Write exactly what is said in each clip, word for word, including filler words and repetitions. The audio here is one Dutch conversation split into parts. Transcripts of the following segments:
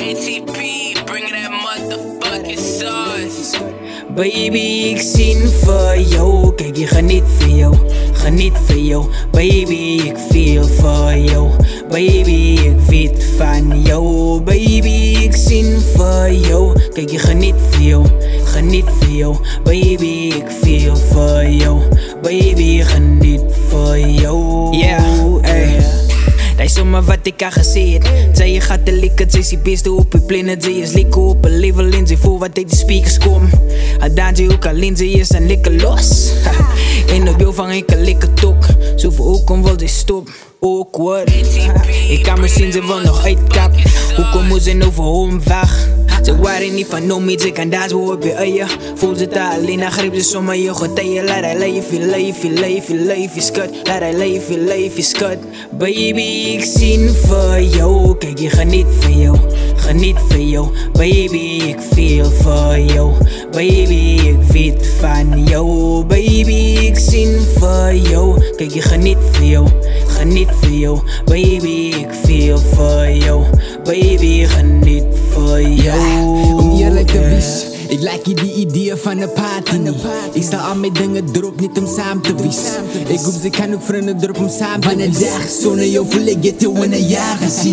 A T P, bring that motherfucking sauce. Baby, ik zin voor jou. Kijk, je geniet van jou, geniet van jou. Baby, ik feel voor jou. Baby, ik weet van jou. Baby, ik zin voor jou. Kijk, je geniet van jou, geniet van jou. Baby, ik feel voor jou. Baby, geniet voor jou. Yeah, ey. Dat is zomaar wat ik al gezegd. Zij je gaat te likken, zij is die beste op je planet. Zij is likken op een level in, zij voelt wat uit de speakers kom. Hadaan zij ook alleen, zij is een likken los. In de beeld vang ik een likken tok. Zoveel ook om wil zij stop. Awkward. Ik kan me zien, ze wil nog uitkap. Hoe kom moet ze over home weg? Ze waren niet van no meets, ik kan dansen op je eieren. Voel ze daar alleen, dan greep ze zomaar je getuien. Laat hij leven, leven, leven, leven, skut. Laat hij leven, leven, skut. Baby, ik zin voor jou. Kijk, je geniet van jou, geniet van jou. Baby, ik feel voor jou. Baby, ik weet van jou. Baby, ik zin voor jou. Kijk, je geniet van jou, geniet van jou. Baby, ik feel voor jou. Baby, geniet voor jou. Om eerlijk te wees, ik like die idee van een party niet. Ik sta al met dingen erop, niet om samen te wees. Ik hoop ze kan ook vrienden erop om samen te wees. Van een dag zonder jou voel ik het te in een jaar gezien.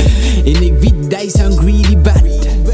En ik weet dat is een greedy bad.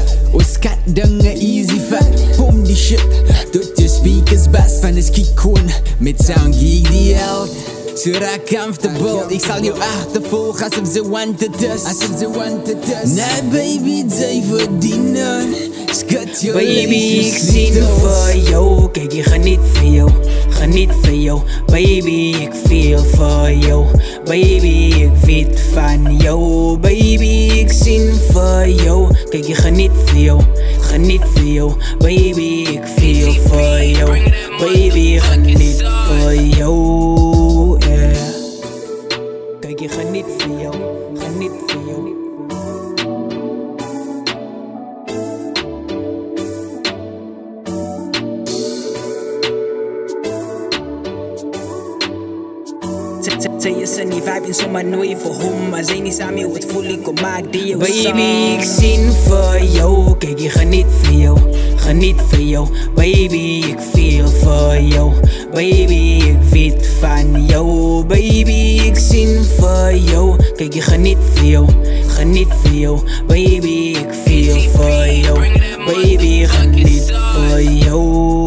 O skat dingen easy fat. Boom die shit, tot je speakers best. Van de skikoon, met zo'n geek die held. Zo raak comfortable, ik zal jou achtervolgen als ik ze wanted is. Als ik ze wanted is. Nee baby, zij verdienen. Skat je baby, ik zin voor jou. Kijk, je geniet van jou, geniet van jou. Baby, ik feel voor jou. Baby, ik weet van jou. Baby, ik zin voor jou. Kijk, je geniet van jou, geniet van jou. Baby, ik feel voor jou. Baby, geniet voor jou. Kijk, je geniet van jou, geniet van jou. Zij is er niet vibe in zomaar nooit voor hom. Maar zij niet samen, hoe het voel ik om maak die jou. Baby, ik zin voor jou. Kijk, je geniet van jou, geniet van jou. Baby, ik feel voor jou. Baby, ik weet van jou. Baby, ik zin voor jou. Kijk, je geniet van jou, geniet van jou. Baby, ik feel voor jou. Baby, geniet voor jou.